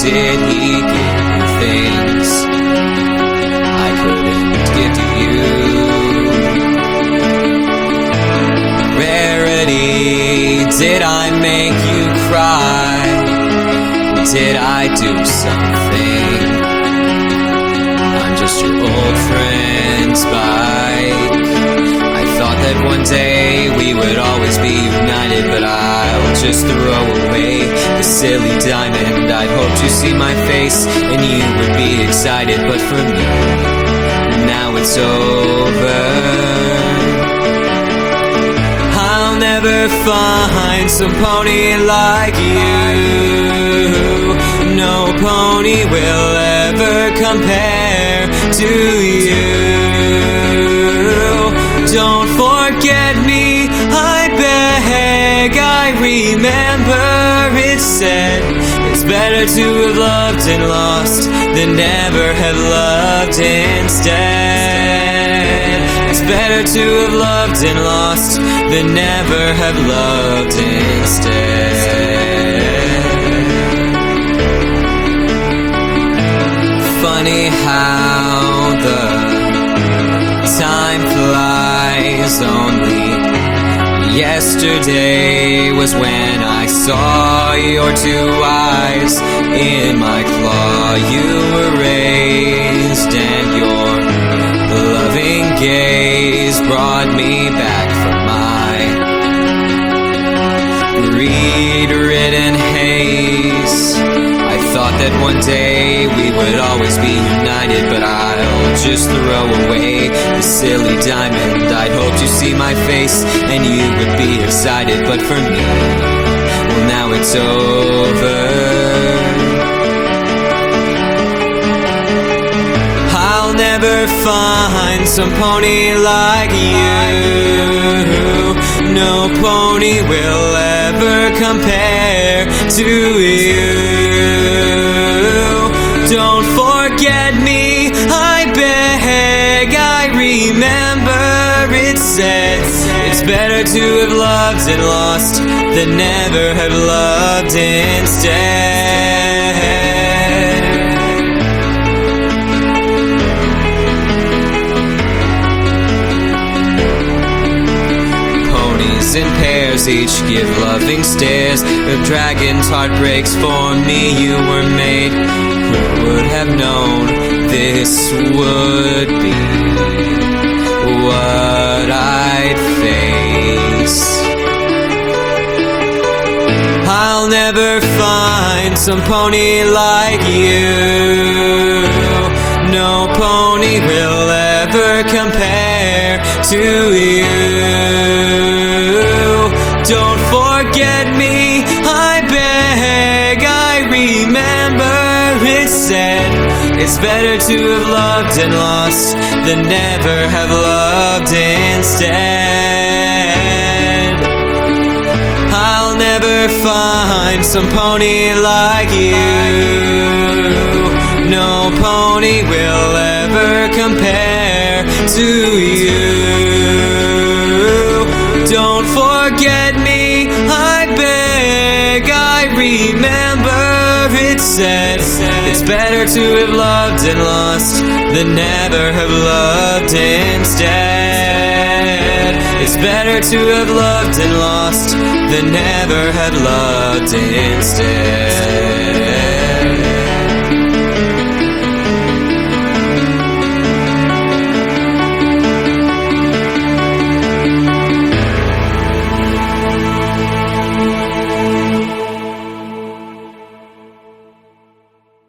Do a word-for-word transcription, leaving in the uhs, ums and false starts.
did he give you things I couldn't give to you? Rarity, did I make you cry? Did I do something? I'm just your old friend Spike. I thought that one day we would always be united, but I'll just throw away the silly diamond. I'd hoped to see my face and you would be excited, but for me, now it's over. I'll never find some pony like you. No pony will ever compare to you. Don't forget me, I beg. I remember it said it's better to have loved and lost than never have loved instead. It's better to have loved and lost than never have loved instead. Funny how the time flies. Only yesterday was when I saw your two eyes in my claw. You were raised and your loving gaze brought me back from my greed-ridden haze. I thought that one day we would always be united, but I'll just throw away the silly diamond. I'd hoped to see my face and you would be excited, but for me, well, now it's over. I'll never find some pony like you. No pony will ever compare to you. Don't forget me, I beg. I remember it said it's better to have loved and lost than never have loved instead. Ponies in pairs each give loving stares. If dragon's heart breaks for me, you were made. Who would have known this would be what I'd face? I'll never find some pony like you. No pony will ever compare to you. Don't forget me, I beg. I remember it said it's better to have loved and lost than never have loved instead. I'll never find some pony like you. No pony will ever compare to you. Don't forget me, I beg. I remember it said it's better to have loved and lost than never have loved instead. It's better to have loved and lost than never have loved instead.